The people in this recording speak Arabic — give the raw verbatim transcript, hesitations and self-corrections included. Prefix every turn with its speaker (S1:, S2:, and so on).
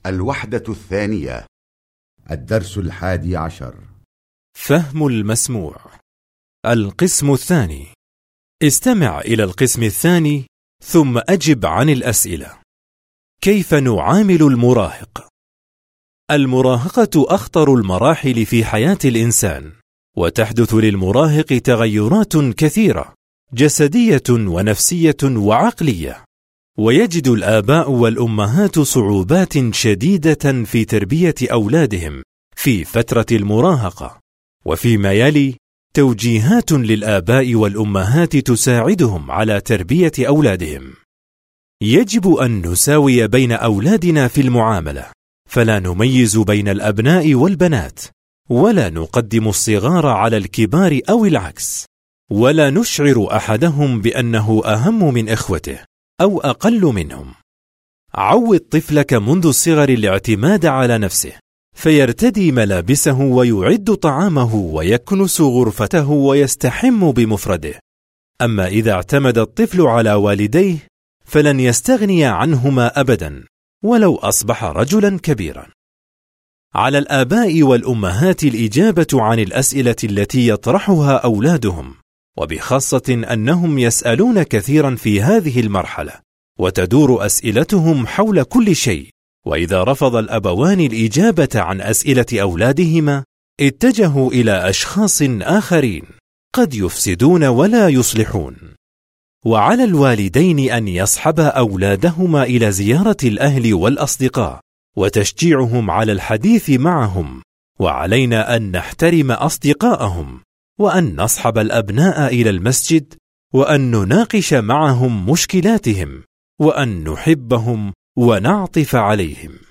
S1: الوحدة الثانية. الدرس الحادي عشر.
S2: فهم المسموع. القسم الثاني. استمع إلى القسم الثاني ثم أجب عن الأسئلة. كيف نعامل المراهق؟ المراهقة أخطر المراحل في حياة الإنسان، وتحدث للمراهق تغيرات كثيرة جسدية ونفسية وعقلية، ويجد الآباء والأمهات صعوبات شديدة في تربية أولادهم في فترة المراهقة. وفيما يلي توجيهات للآباء والأمهات تساعدهم على تربية أولادهم. يجب أن نساوي بين أولادنا في المعاملة، فلا نميز بين الأبناء والبنات، ولا نقدم الصغار على الكبار أو العكس، ولا نشعر أحدهم بأنه أهم من إخوته أو أقل منهم. عود طفلك منذ الصغر الاعتماد على نفسه، فيرتدي ملابسه ويعد طعامه ويكنس غرفته ويستحم بمفرده. أما إذا اعتمد الطفل على والديه فلن يستغني عنهما أبدا ولو أصبح رجلا كبيرا. على الآباء والأمهات الإجابة عن الأسئلة التي يطرحها أولادهم، وبخاصة أنهم يسألون كثيرا في هذه المرحلة، وتدور أسئلتهم حول كل شيء. وإذا رفض الأبوان الإجابة عن أسئلة أولادهما اتجهوا إلى أشخاص آخرين قد يفسدون ولا يصلحون. وعلى الوالدين أن يصحبا أولادهما إلى زيارة الأهل والأصدقاء وتشجيعهم على الحديث معهم، وعلينا أن نحترم أصدقاءهم، وأن نصحب الأبناء إلى المسجد، وأن نناقش معهم مشكلاتهم، وأن نحبهم ونعطف عليهم.